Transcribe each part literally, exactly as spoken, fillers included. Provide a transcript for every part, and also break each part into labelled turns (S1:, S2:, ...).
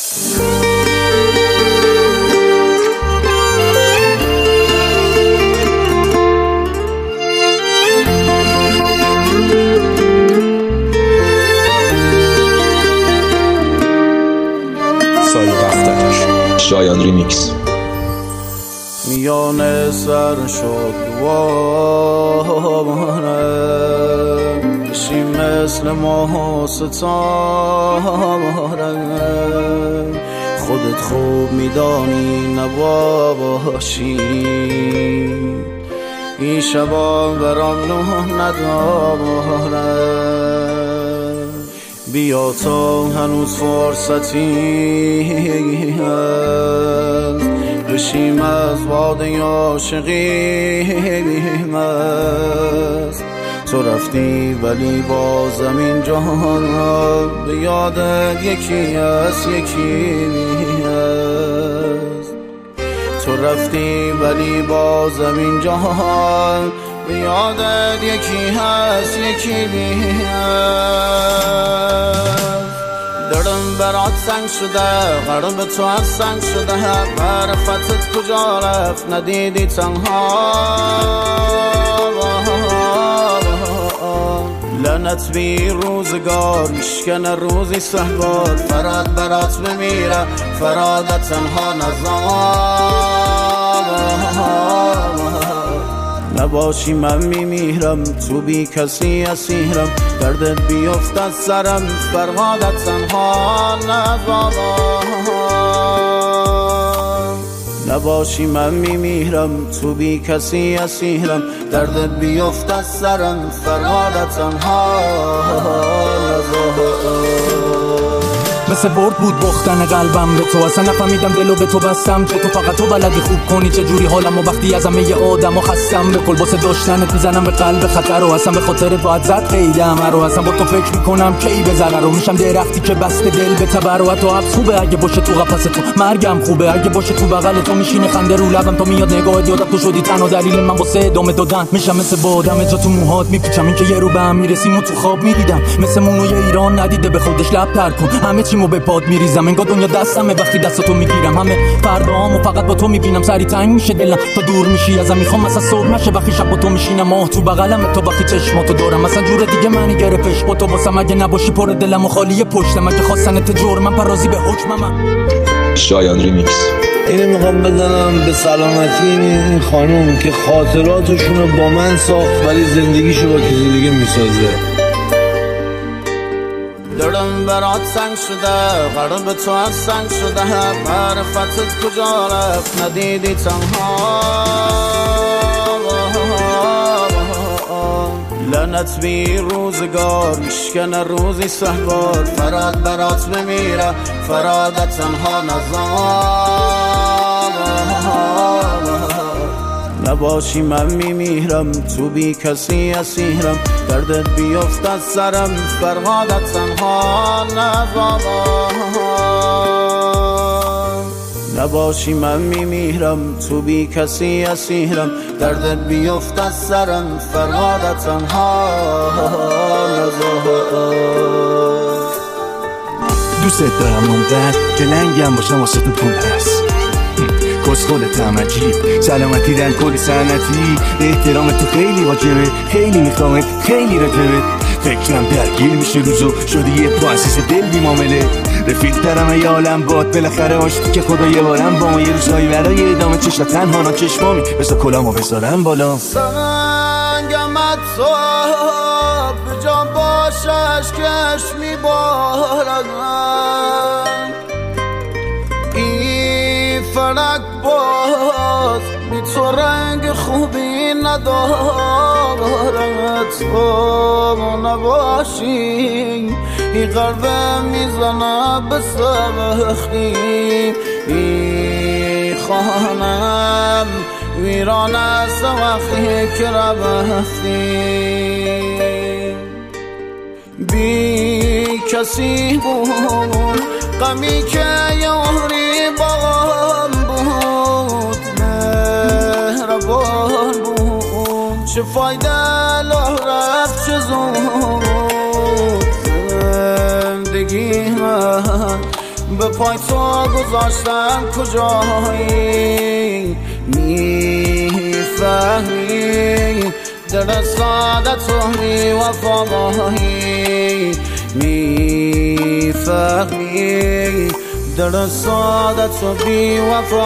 S1: شایان ریمیکس.
S2: میان سر شد واره بشی مثل ماه و ستاره، خودت خوب میدانی نباشی این شبا برام نه نداره. بیا تا هنوز فرصتی هست بشیم از باده عاشقیم است. تو رفتی ولی با زمین جهان به یادت یکی هست یکی هست. تو رفتی ولی با زمین جهان به یادت یکی هست یکی هست. دلم برات سنگ شده، قلب تو از سنگ شده، معرفتت کجا رفت ندیدی تنها. لعنت بی روزگار میشکنه روزی سهوار، فراد برات بمیره فرادت تنها نزار. نباشی من میمیرم تو بی کسی اسیرم، دردت بیفت از سرم فرهادت تنها نزارم. نباشی من میمیرم تو بی کسی اسیرم، دردت بیفت از سرم فرهادت تنها نزارم.
S3: مثل برد بود باختن قلبم به تو، اصلا نفهمیدم دلو به تو بستم که تو فقط تو بلدی خوب کنی چجوری حالم. و وقتی از همه آدم و خستم به کل واسه داشتنت میزنم به قلب خطر، و اصلا به خاطر باید زد قیدم رو. اصلا با تو فکر میکنم کی به ضرر رو میشم درختی که بسته دل به تبر. و تو حبس خوبه اگه باشه تو قفس تو، مرگم خوبه اگه باشه تو بغل تو. میشینه خنده رو لبم تو میاد نگاهت یادت تو شدی تنها دلیل من واسه ادامه دادن. میشم مثل بادم جا تو موهات میپیچم، این که یه رو به هم میرسیم و تو خواب میدیدم. مثل مونوی ایران ندیده به خودش لب تر کن، همه چیمو به پاد میریزم انگار دنیا دستمه وقتی دستاتو میگیرم. همه فردامو فقط با تو میبینم، سری تنگ میشه دلم تا دور میشی ازم. میخوام مثلا صبح نشه وقتی شب با تو میشینم، ماه تو بغلم تو وقتی چشماتو دارم. مثلا جور دیگه منی گرفتش با تو واسم، اگه نباشی پر دلم و خالی پشتم. اگه خواستنت جرمم پرازی به حکمم.
S1: شایان ریمیکس.
S4: اینو میخوام بزنم به سلامتی این خانوم که خاطراتشونو با من ساخت ولی زندگیشو با کسی دیگه میسازه.
S2: دلم برات سنگ شده، قلب تو از سنگ شده، معرفتت کجا رفت ندیدی تنها. لعنت بی روزگار میشکنه روزی سهوار، فراد برات بمیره فرادت تنها نزار. نباشی من میمیرم تو بی کسی اسیرم، دردت بیفت از سرم فرهادت تنها نزارم. نباشی من میمیرم تو بی کسی اسیرم، دردت بیفت از سرم فرهادت تنها نزارم.
S5: دوست دارم اونقدر که لنگم باشم واسه تو پول هست، کسخولت هم عجیب، سلامتی در کل سنتی. احترام تو خیلی واجبه، خیلی میخوامت، خیلی راجبه. فکرم درگیر میشه روزو، شدی یه تو عزیز دل بی معامله. رفیق ترم ای عالم باد بالاخره آشتی که خدا یه بارم با ما یه روزایی برای ادامه چشم تنها نا چشمامی بسا کلامو بذارم بالا.
S2: سنگم تو به جا باشش کش میبارم، این فلک باز بی تو رنگ خوبی ندارد. تو نباشی این قلبه میزنه به سبختی، این خانم ویران است وقتی که رفتی. بی کسی بود غمی که یاری باغم بود، مهربان بود چه فایده لح رفت چه زود. زندگی من به پای تو گذاشتم کجایی میفهمی دل ساده تو می وفایی میفهمی دل ساده تو بی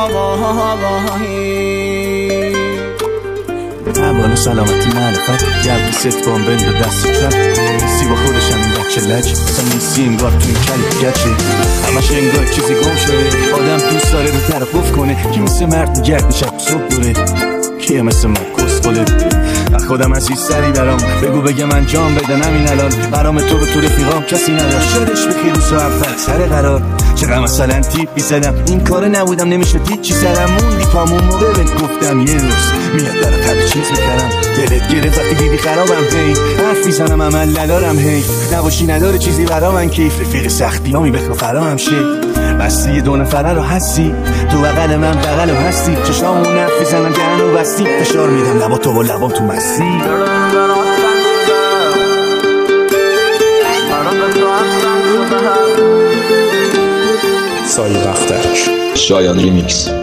S2: وفایی
S5: اول سلامتی معرفت گرد ست بام بند و دست چپ سی با خودشم این بچه لج اصلا نیستی انگار تو این کلی گچه همش انگار چیزی گم شده آدم دوست داره رو طرف گفت کنه کی مثل مرد گرد شب صبح دوره کیه مثل ما کس خوله خودم عزیز سری برام بگو بگه من جام بدن همین الان برام تو رو تو رفیقام کسی ندار شدش به خیروس و اول سر قرار چقدر مثلا تیپ بیزدم این کاره نبودم نمیشه دید چی سرم موندی پامون موقع بهت گفتم یه روز میاد برات هر چیز میکردم دلت گرفت وقتی دیدی خرابم هی حرف میزنم عمل ندارم هی نباشی نداره چیزی برا من کیف رفیق سختی همی بخوا فرامم شه بستی یه دو نفره رو هستی تو بغل من بغل رو هستی چشامون حرف میزنن دهن و بستی فشار میدم لبا تو و لبام تو مستی
S1: سایه بختک شایان ریمیکس.